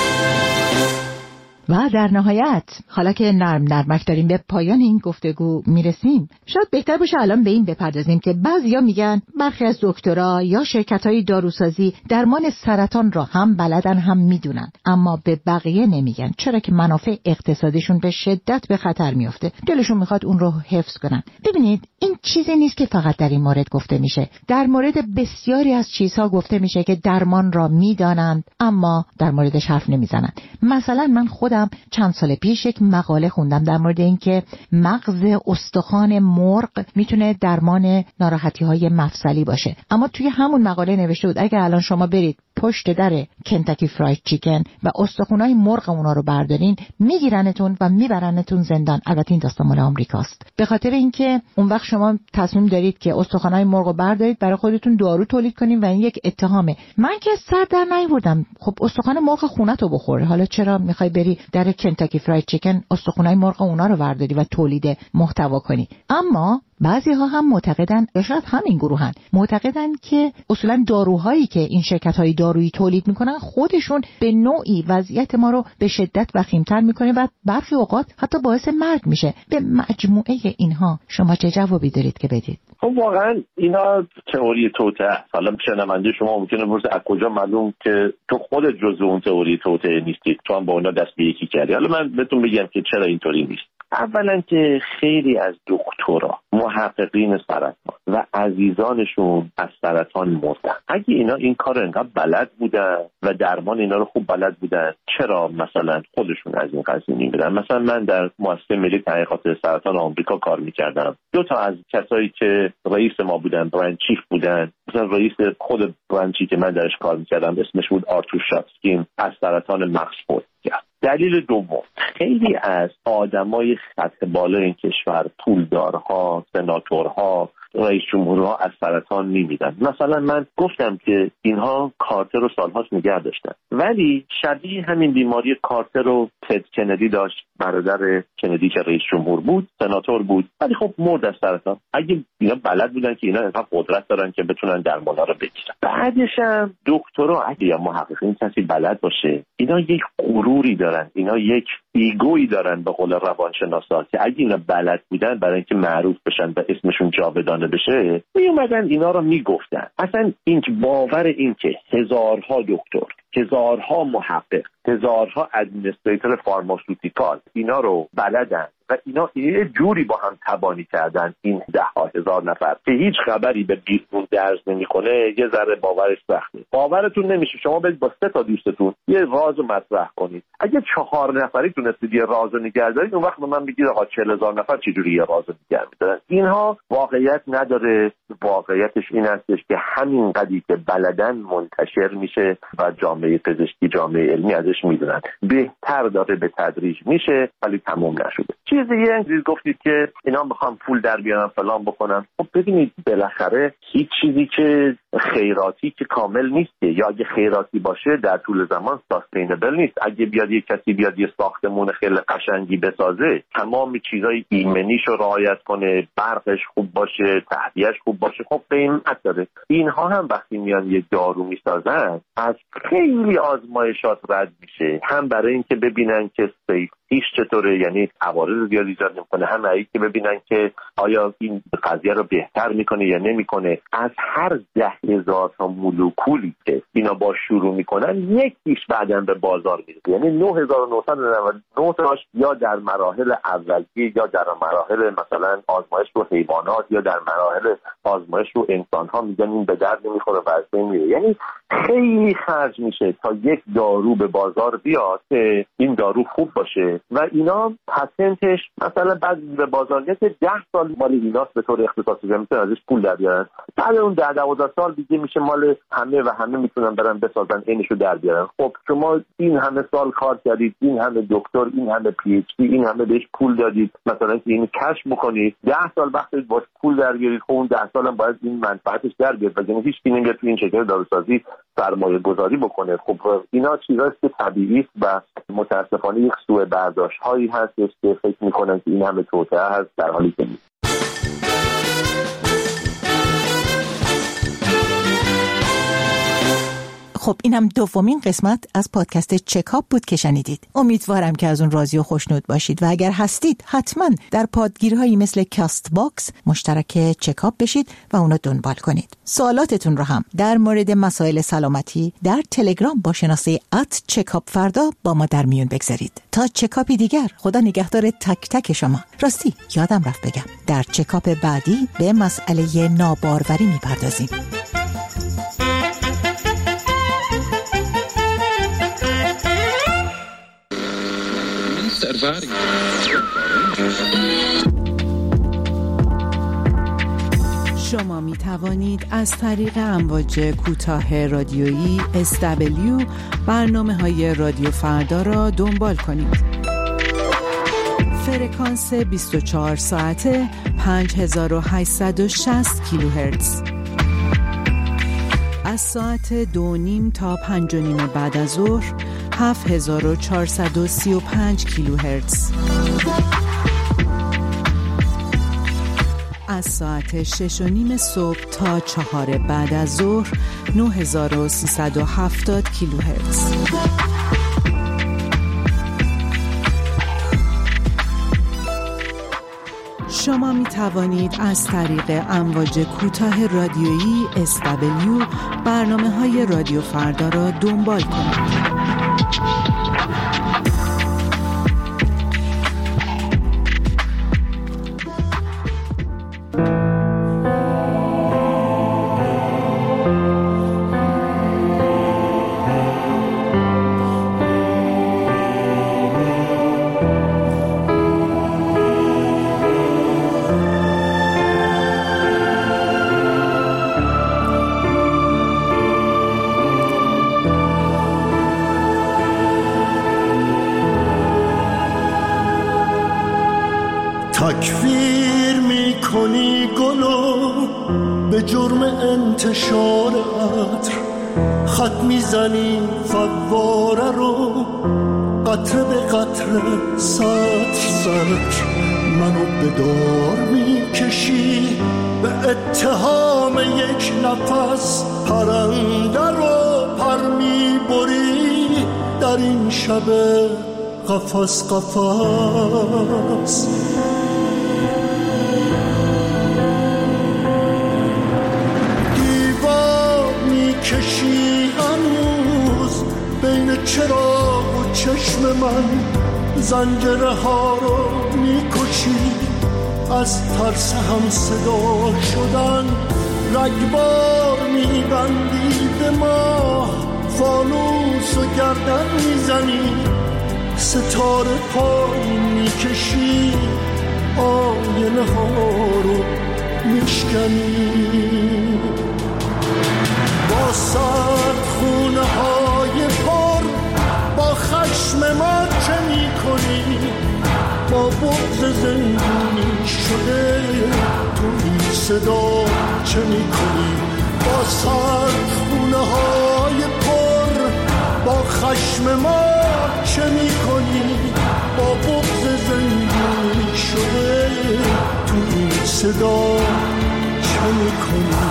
و در نهایت حالا که نرم نرمک داریم به پایان این گفتگو میرسیم، شاید بهتر باشه الان به این بپردازیم که بعضیا میگن برخی از دکترها یا شرکت‌های داروسازی درمان سرطان را هم بلدن هم میدونن، اما به بقیه نمیگن، چرا که منافع اقتصادیشون به شدت به خطر میفته. دلشون میخواد اون رو حفظ کنن. ببینید این چیزی نیست که فقط در این مورد گفته میشه. در مورد بسیاری از چیزها گفته میشه که درمان را میدانند اما در موردش حرف نمیزنن. مثلا من خودم چند سال پیش یک مقاله خوندم در مورد اینکه مغز استخوان مرغ میتونه درمان ناراحتی‌های مفصلی باشه، اما توی همون مقاله نوشته بود اگه الان شما برید پشت در کنتاکی فرایید چیکن و استخوان‌های مرغ اونا رو بردارین، میگیرنتون و میبرنتون زندان. البته این داستان مال آمریکاست، به خاطر اینکه اون وقت شما تصمیم دارید که استخوان‌های مرغ رو بردارید برای خودتون دارو تولید کنین و این یک اتهامه. من که سر در نیاوردم، خب استخوان مرغ خونه‌تو بخوره، حالا چرا میخوای بری در کنتاکی فرایید چیکن استخوان‌های مرغ اونا رو برداری و تولید محتوا کنی؟ اما بعضی ها هم معتقدن، یا شاید همین گروهن، معتقدن که اصولا داروهایی که این شرکت‌های دارویی تولید میکنن خودشون به نوعی وضعیت ما رو به شدت وخیم‌تر میکنه و برخی اوقات حتی باعث مرگ میشه. به مجموعه اینها شما چه جوابی دارید که بدید؟ خب واقعا اینا تئوری توطئه. حالا شنونده شما ممکنه بپرسه از کجا معلوم که تو خودت جزء اون تئوری توطئه نیستی، تو هم با اونا دست به یکی کردی. حالا من بهتون بگم که چرا اینطوری نیست. اولا که خیلی از دکترا، محققین سرطان و عزیزانشون از سرطان مردن. اگه اینا این کار انقدر بلد بودن و درمان اینا رو خوب بلد بودن، چرا مثلا خودشون از این قضیه نمی‌رن؟ مثلا من در مؤسسه ملی تحقیقات سرطان آمریکا کار می‌کردم. دو تا از کسایی که رئیس ما بودن، برند چیف بودن، مثلا رئیس خود برندی که من درش کار می‌کردم اسمش بود آرتور شاتسکین، از سرطان مغز فوت کرد. دلیل دوم، خیلی از آدمای سطح بالای این کشور، پولدارها، سناتورها، رئیس جمهورها از سرطان میمیدن. مثلا من گفتم که اینها کارتر رو سالهاست نگه داشتن، ولی شبیه همین بیماری کارتر رو تد کندی داشت، برادر کندی که رئیس جمهور بود، سناتور بود، ولی خب مرد از سرطان. اگه اینا بلد بودن که اینا اینقدر قدرت دارن که بتونن درمانا رو بگیرن. بعدش هم دکترها اگه یا محققین کسی بلد باشه، اینا یک غروری دارن، اینا یک ایگویی دارن به قول روانشناسا که اگه اینا بلد بودن برای اینکه معروف بشن و اسمشون جاودانه بشه، می اومدن اینا رو میگفتن. اصلا این باور این که هزارها دکتر، هزارها محقق، هزارها ادمنستریتور فارماسوتیکال اینا رو بلدن و اینا یه جوری با هم تبانی کردن، این ده ها هزار نفر که هیچ خبری به بیرون درز نمیکنه، یه ذره باورش سخته. باورتون نمیشه شما برید با سه تا دوستتون یه راز مطرح کنید، اگه چهار نفری تونستید یه راز نگه دارید، اون وقت به من بگید آقا چهل هزار نفر چجوری یه راز نگه می‌دارن؟ اینها واقعیت نداره. واقعیتش این هستش که همین قدری که بلدن منتشر میشه و جامعه پزشکی، جامعه علمی ازش میدونن. بهتر داره به تدریج میشه ولی تموم نشده. چیز دیگه گفتید که اینا میخوام پول در بیارن فلان بکنن. خب ببینید بالاخره هیچ چیزی که خیراتی که کامل نیست، یا اگه خیراتی باشه در طول زمان ساستینبل نیست. اگه بیاد یک کسی بیاد یه ساختمون خیلی قشنگی بسازه، تمام چیزای ایمنیشو رعایت کنه، برقش خوب باشه، تهویه‌اش خوب باشه، خب قیمت داره. اینها هم وقتی میان یه دارو میسازن از خیلی آزمایشات رد میشه، هم برای اینکه ببینن که سیفتیش چطوره، یعنی عوارض زیاد ایجاد نمیکنه، هم برای که ببینن که آیا این قضیه رو بهتر میکنه یا نمیکنه. از هر ده هزار تا مولکولی که اینا با شروع میکنن، یکیش بعداً به بازار میرسه. یعنی نه هزار و نهصد و نود و نه تاش یا در مراحل اولیه یا در مراحل مثلا آزمایش رو حیوانات یا در مراحل آزمایش رو انسان ها میگن این به درد نمیخوره و از بین میره. یعنی خیلی خرج میشه تا یک دارو به بازار بیاد که این دارو خوب باشه و اینا پتنتش مثلا بعد به بازار میاد ده سال مال ایناست به طور اختصاصی، میتونن ازش پول در بیارن. بعد اون ده دوازده سال دیگه میشه مال همه و همه میتونن برن بسازن اینشو در بیارن. خب شما این همه سال کار کردید، این همه دکتر، این همه پی اچ دی، این همه بهش پول دادید مثلا که اینو کشف بکنید، ده سال وقت باش پول در بیارید، خب اون ده سال هم باید این منفعتش در بیاد. وگرنه هیچ کی نمیاد تو این شکل داروسازی سرمایه گذاری بکنه. خب اینا چیزاست که طبیعی است و متاسفانه یک سوء برداشت هایی هست که فکر میکنن که این همه توطئه هست، در حالی که نیست. خب اینم دومین قسمت از پادکست چکاپ بود که شنیدید. امیدوارم که از اون راضی و خوشنود باشید و اگر هستید حتما در پادگیرهایی مثل کاست باکس مشترک چکاپ بشید و اونو دنبال کنید. سوالاتتون رو هم در مورد مسائل سلامتی در تلگرام با شناسه ات چکاپ فردا با ما در میون بگذارید. تا چکاپی دیگر، خدا نگهدار تک تک شما. راستی یادم رفت بگم در چکاپ بعدی به مسئله ناباروری میپردازیم. شما می توانید از طریق امواج کوتاه رادیویی اس دبلیو برنامه‌های رادیو فردا را دنبال کنید. فرکانس بیست و چهار ساعته پنج هزار و هشتصد و شصت کیلوهرتز. از ساعت دو نیم تا پنج و نیم بعد از ظهر هفت هزار و چهارصد و سی و پنج کیلوهرتز. از ساعت شش و نیم صبح تا چهار بعد از ظهر نه هزار و سیصد و هفتاد کیلوهرتز. شما می توانید از طریق امواج کوتاه رادیویی اس دبلیو برنامه‌های رادیو فردا را دنبال کنید. تکفیر میکنی گلو به جرم انتشار عطر، خط میزنی فواره رو قطره به قطره سطر سطر، منو به دار میکشی به اتهام یک نفس، پرنده رو پر میبری در این شب قفس قفس. کشی هنوز بین چراغ و چشم من، زنجره ها رو میکشی از ترس هم صدا شدن، رگبار میبندی به ماه، فانوس و گردن میزنی، ستاره پایین میکشی، آینه ها رو میشکنی. با سرد خونه های پر با خشم ما چه می کنی؟ با با بغض زندونی شده، تو این صدا چه میکنی؟ با سرد خونه های پر با خشم ما چه میکنی؟ با بغض زندونی شده، تو این صدا چه میکنی؟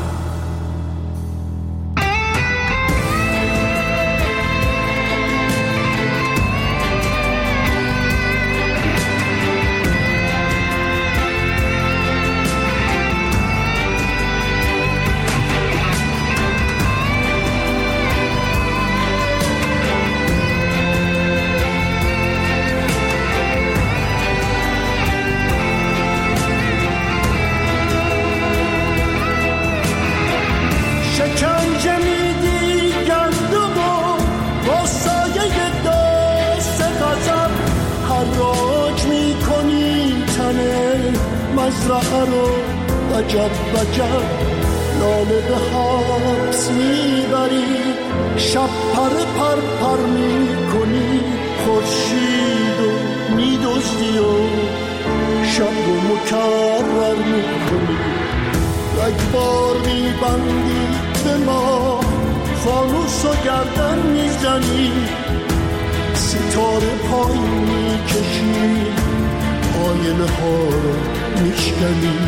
مزرعه رو وجب وجب لاله به حبس میبری، شب پر پر پر میکنی، خورشید و میدزدی و شب رو مکرر میکنی. رگبار میبندی به ما، فانوس و گردن میزنی، ستاره پایین میکشی، آینه ها رو میشکنی.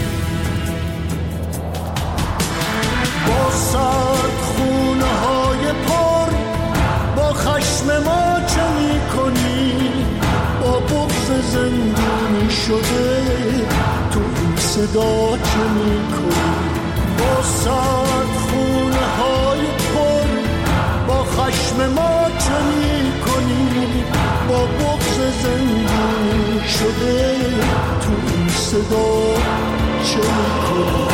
با سرد خونه های پر با خشم ما چه میکنی؟ با بغض زندونی شده، تو این صدا چه میکنی؟ با سرد خونه های پر با خشم ما چه میکنی؟ با بغض زندونی شده، تو این صدا چه میکنی؟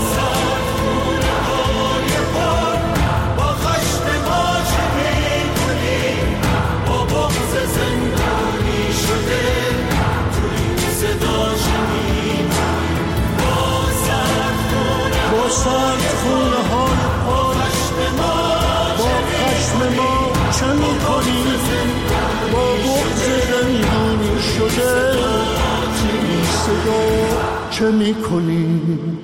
با سرد خونه های پر با خشم ما چه میکنی؟ با بغض زندونی شده، تو این صدا چه میکنی؟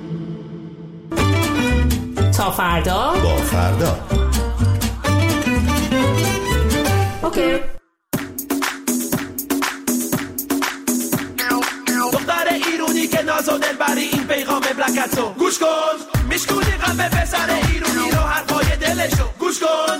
تا فردا با فردا. اوکی. دختر ایرونی که ناز و دلبری، این پیغام بلکتو گوش کن، میشکونی قلب پسر ایرونی رو، حرفای دلشو گوش کن.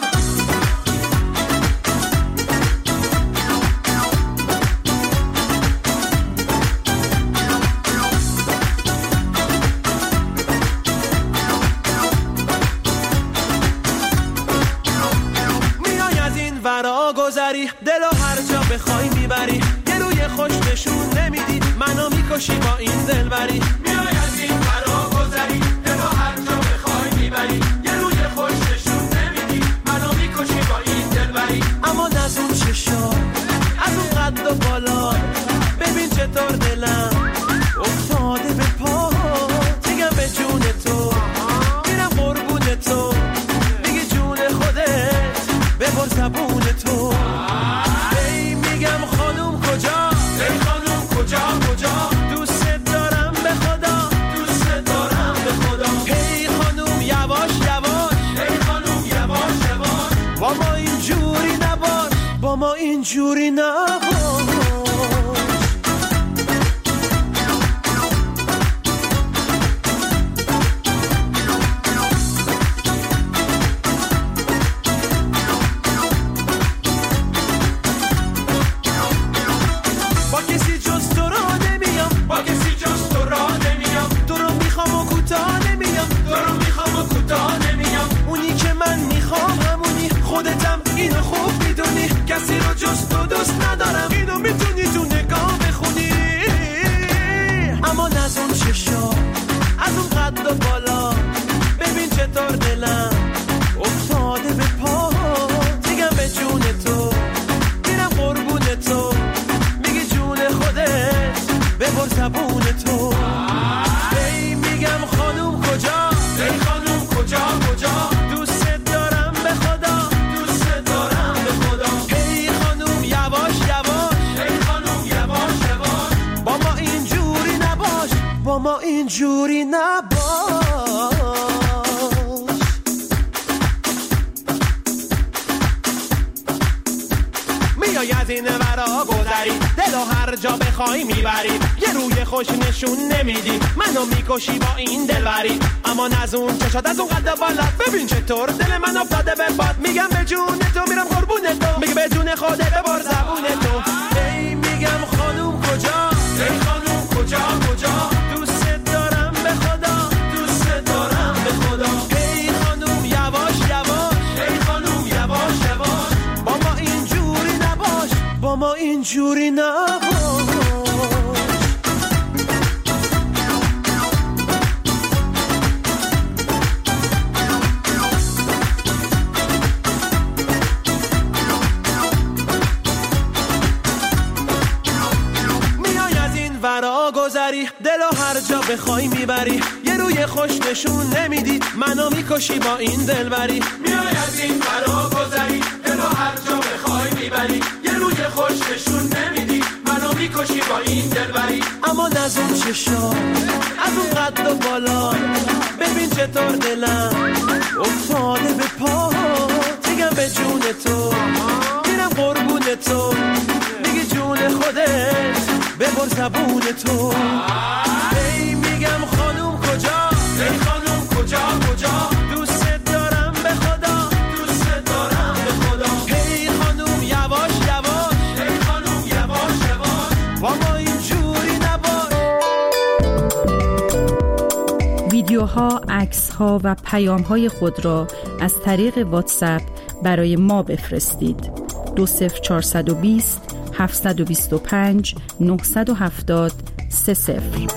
میای از این ورا گذری، دلو هر جا بخوای میبری، یه روی خوش نشون نمیدی، منو میکشی با این دلبری. میای از این ورا گذری، دلو هر جا بخوای میبری، یه روی خوش نشون نمیدی، منو میکشی با این دلبری. اما از اون چشا، از اون قد و بالا، ببین چطور دلم افتاده به پا، میگم به جون تو، میرم قربون تو، میگی جون خودت ببر زبون تو. ای میگم خانوم کجا، ای خانوم کجا کجا، دوست دارم به خدا، دوست دارم به خدا. ای خانوم یواش یواش، ای خانوم یواش یواش، با ما اینجوری نباش، با ما اینجوری نباش. کسی رو جز تو دوست ندارم، اینو میتونی تو نگاه بخونی. اما از اون چشا، از اون قد و بالا، ببین چطور دلم افتاده به پا، میگم به جون تو، میرم قربون تو، میگی جون خودت ببر زبون تو. ای میگم خانوم کجا، ای خانوم کجا کجا، دوست دارم به خدا، دوست دارم به خدا. ای خانوم یواش یواش، ای خانوم یواش اینجوری نباش. میای از این ورا گذری، دلو هر جا بخوای میبری، یه روی خوش نشون نمیدی، منو میکشی با این دلبری. اما نزون چشات از اون قد بالات، ببین چطور دل من افتاده به باد. میگم به جون تو میرم قربون تو، میگه به جون خودت ببر زبون تو. ای میگم خانوم کجا، ای خانوم کجا کجا، دوست دارم به خدا، دوست دارم به خدا. ای خانوم یواش یواش، ای خانوم یواش یواش، با ما اینجوری نباش، با ما اینجوری نباش. دلو هر جا بخوای میبری، یه روی خوش نشون نمیدی، منو میکشی با این دلبری. میای از این برا گذری، دلو هر جا بخوای میبری، یه روی خوش نشون نمیدی، منو میکشی با این دلبری. اما نزون چشا از اون قد و بالا، ببین چطور دلم افتاده به پا. میگم به جون تو میرم قربون تو، میگی جون خودت ببر زبون تو. ای میگم خانوم کجا، ای خانوم کجا کجا، دوست دارم به خدا، دوست دارم به خدا. ای خانوم یواش یواش، ای خانوم یواش یواش، با ما اینجوری نباش. ویدیوها، عکس‌ها و پیام‌های خود را از طریق واتساپ برای ما بفرستید. دو صفر چهارصد و بیست هفتصد و بیست و پنج نهصد و هفتاد سه صفر.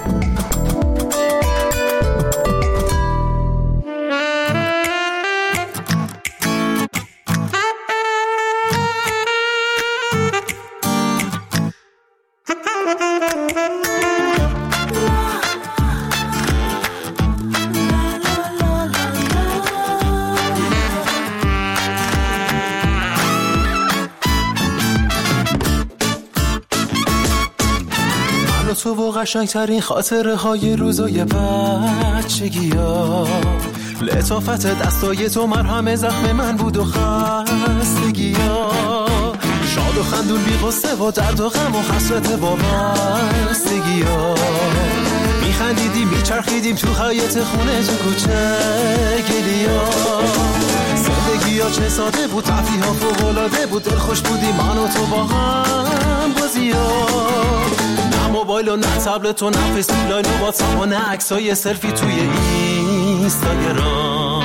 تو و قشنگترین خاطره های روزای بچگی ها، لطافت دستای تو مرهم زخم من بود و خستگی ها، شاد و خندون بی غصه و درد و غم و حسرت وابستگی ها. میخندیدیم میچرخیدیم تو حیاط خونه تو کوچه گلیا، زندگی ها چه ساده بود، تفریح ها فوق‌العاده بود، دل خوش بودیم من و تو با هم بازی ها. نه موبایل و نه تبلت و نه فیسبوک لاین و واتساپ و نه عکسای سلفی توی اینستاگرام.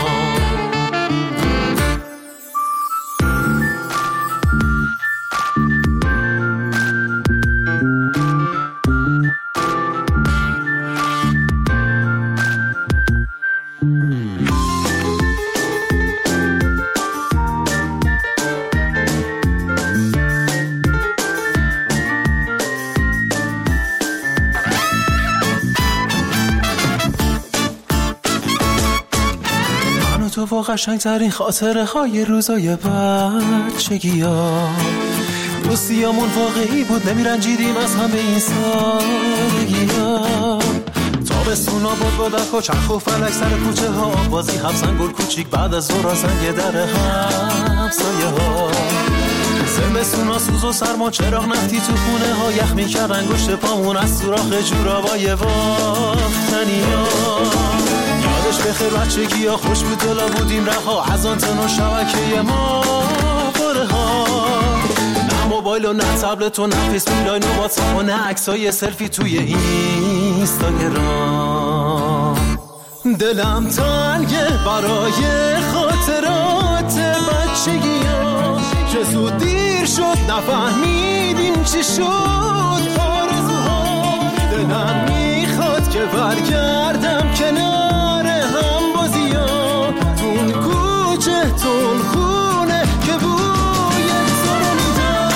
تو و قشنگترین خاطره های روزای بچگی ها، دوستیامون واقعی بود، نمیرنجیدیم از همه این سادگی ها. تابستونا بود با دک و چرخ و فلک سر کوچه ها، بازی حبسن گل کوچیک بعد از ظهر زنگ در همسایه ها. زمستونا سوز و سرما چراغ نفتی تو خونه ها، یخ میکرد انگشت پامون از سوراخ جورابای باختنی ها. یادش بخیر بچگی ها خوش بود، دلا بودیم رها از آنتن و شبکه ما باره ها. نه موبایل و نه تبلت و نه فیسبوک لاین و واتساپ و نه عکسای سلفی توی اینستاگرام. دلم تنگه برای خاطرات بچگی ها، چه زود دیر شد نفهمیدیم چی شد آرزوها. دلم میخواد که برگردم کنار هم بازی ها، تون کوچه تون خونه که بوی تو رو میدم.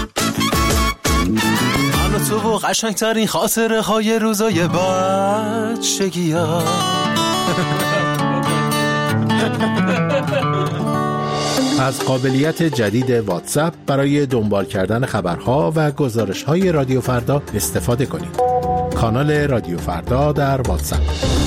من و تو و قشنگترین خاطره های روزای بچگی بچگی ها. از قابلیت جدید واتساپ برای دنبال کردن خبرها و گزارش‌های رادیو فردا استفاده کنید. کانال رادیو فردا در واتساپ.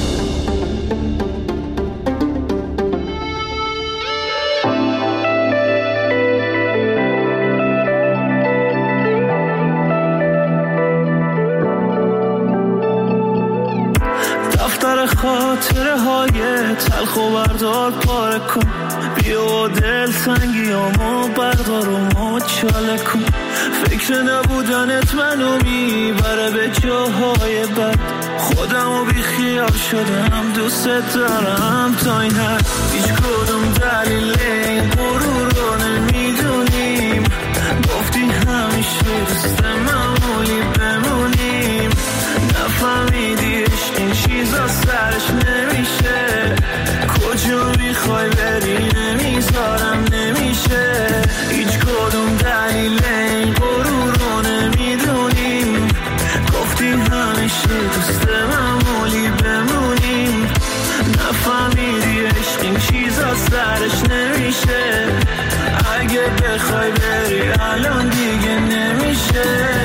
دفتر خاطره های تلخ و بردار پاره کن، بیا دل سنگیامو بردار و مچاله کن. فکر نبودنت منو میبره به جاهای بد، خودمو بی خیال شدم دوست دارم تا این حد. هیچ کدوم دلیل این غرور رو نمیدونیم، گفتی همیشه دوست معمولی بمونیم. نفهمیدی عشق این چیزا سرش نمیشه، کجا میخوای بری نمیذارم نمیشه. هیچ کدوم دلیل این غرور رو نمیدونیم، گفتی همیشه دوست معمولی بمونیم. نفهمیدی عشق این چیزا سرش نمیشه، اگه بخوای بری الان دیگه نمیشه.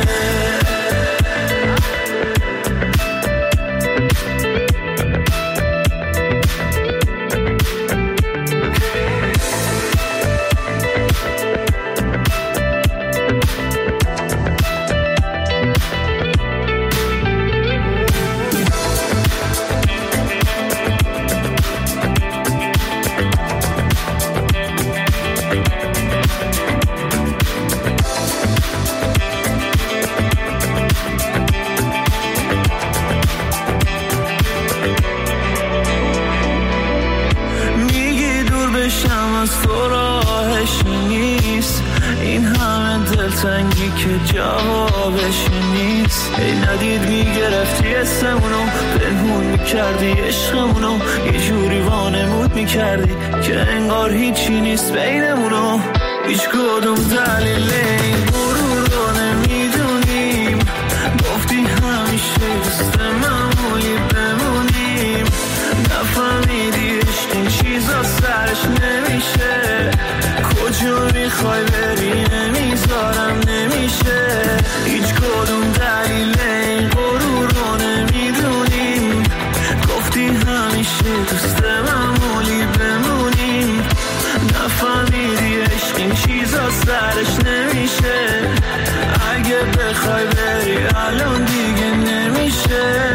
تنگی که جوابش نیست. ای ندید میگرفتی اسمونو، پنهون میکردی عشقمونو، یه جوری وانمود میکردی که انگار هیچی نیست بینمونو. هیچ کدوم دلیل این غرور رو نمیدونیم، گفتی همیشه دوست معمولی بمونیم. نفهمیدی عشق این چیزا سرش نمیشه، کجا میخوای بری نمیذارم نمیشه. هیچ کدوم دلیل این غرور رو نمیدونیم، گفتی همیشه دوست معمولی بمونیم. نفهمیدی عشق این چیزا سرش نمیشه، اگه بخوای بری الان دیگه نمیشه.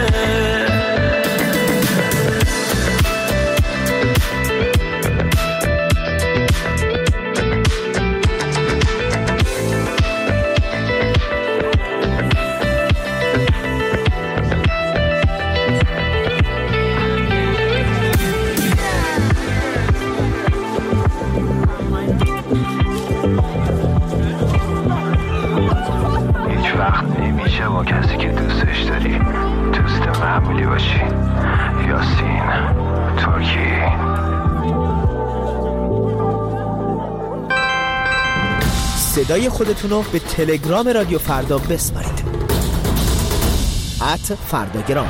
با کسی که دوستش داری دوست معمولی باشی. یاسین ترکی. صدای خودتونو به تلگرام رادیو فردا بسپارید. ات فرداگرام.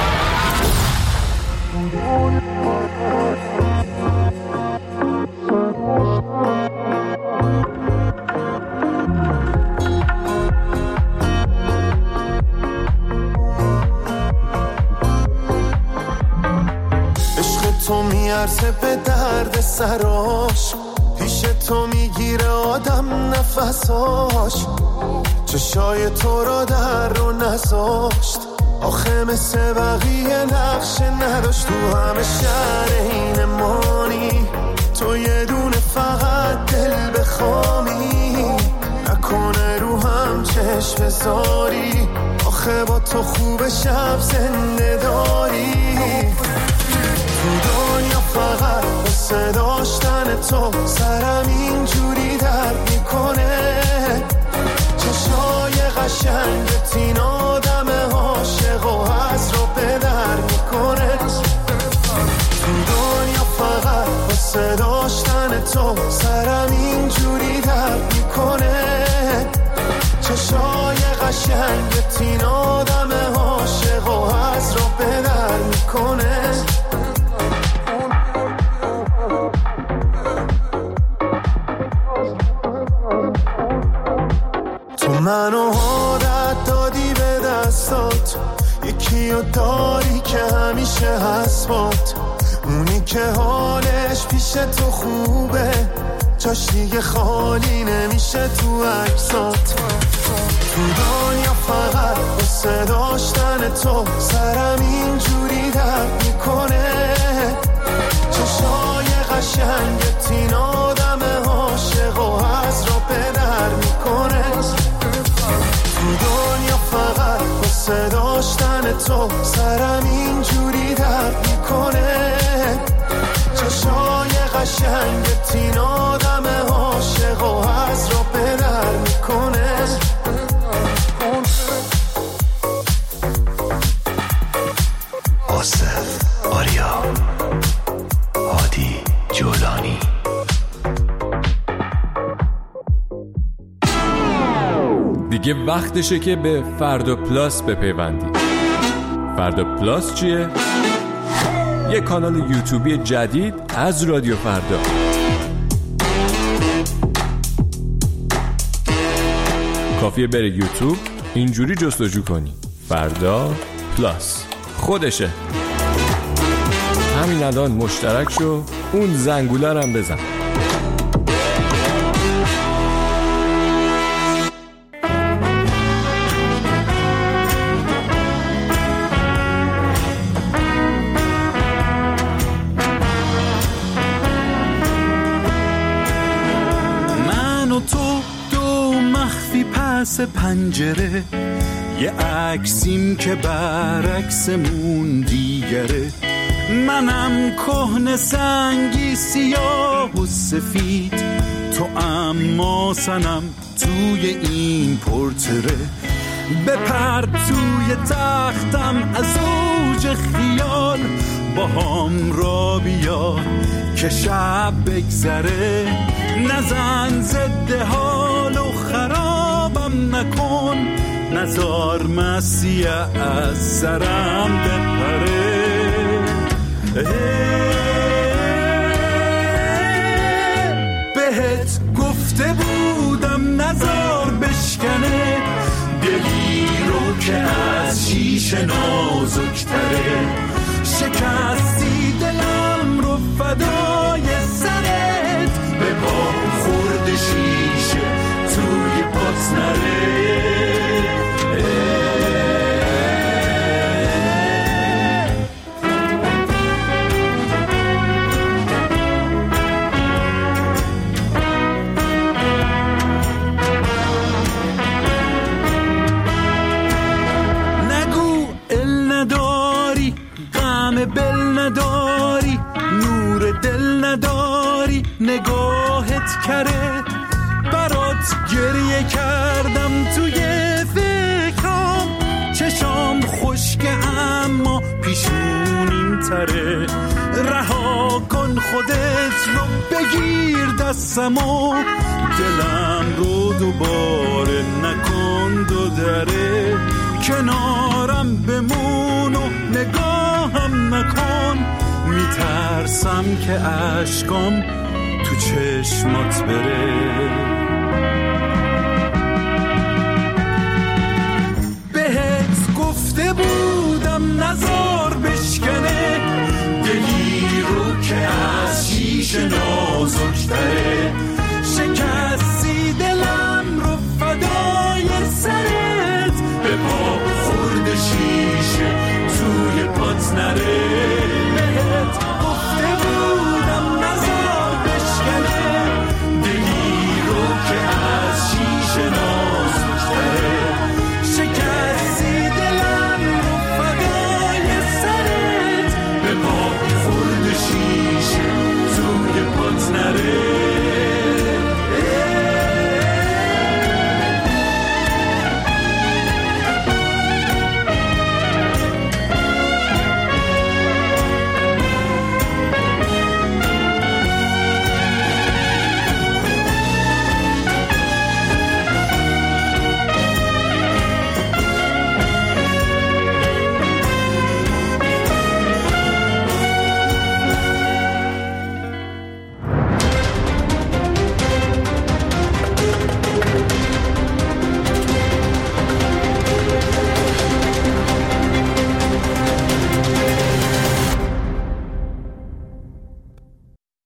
تو میارزه به درد سراش، پیش تو میگیره آدم نفساش. چشای تو را در رو نذاشت، آخه مثل بقیه نقش نداشت. تو همه شهر این مانی، تو یه دونه فقط دل بخوامی. نکنه رو هم چشم بذاری، آخه با تو خوب شب زنده داری. تو دنیا فقط واسه داشتن تو سرم اینجوری درد میکنه. چشای قشنگت این آدم عاشق و از رو به در میکنه. تو دنیا فقط واسه داشتن تو سرم اینجوری درد میکنه. چشای قشنگت این آدم عاشق و از رو به در میکنه. میکنه. تو منو عادت دادی به دستات، یکی رو داری که همیشه هست بات، اونی که حالش پیش تو خوبه، جاش دیگه خالی نمیشه تو عکسات. تو دنیا فقط واسه داشتن تو سرم اینجوری درد میکنه. چشای قشنگت این آدم عاشق و از را به در میکنه. تو دنیا فقط واسه داشتن تو سرم اینجوری درد میکنه. چشای قشنگت این آدم عاشق و از را به در میکنه. آصف آریا هادی جولانی. دیگه وقتشه که به فردا پلاس بپیوندید. فردا پلاس چیه؟ یه کانال یوتیوبی جدید از رادیو فردا. کافیه بره یوتیوب، اینجوری جستجو کنی فردا پلاس، خودشه. همین الان مشترک شو، اون زنگوله رو هم بزن. پس پنجره یه عکسیم که برعکسمون دیگره. منم کهنه سنگی سیاه و سفید، تو اما سنم توی این پورتره. بپر توی تختم از اوج خیال، با هم را بیا که شب بگذره. نزن زده حال و خرابم نکن، نزار مسیح از سرم بپره. بهت گفته بودم نزار بشکنه، دلی رو که از شیشه نازکتره. شکستی دلم رو فدای سرت، به با خورد شیشه توی پات نره. نگو ال نداری، غم بل نداری، نور دل نداری، نگاهت کره. برات گریه کردم توی فکرام، چشام خشکه اما پیشونیم تره. رها کن خودت رو بگیر دستمو، دلم رو دوباره نکن دو دره. کنارم بمون و نگاهم نکن، میترسم که اشکام تو چشمات بره. بهت گفته بودم نزار بشکنه، دلی رو که از شیشه نازکتره.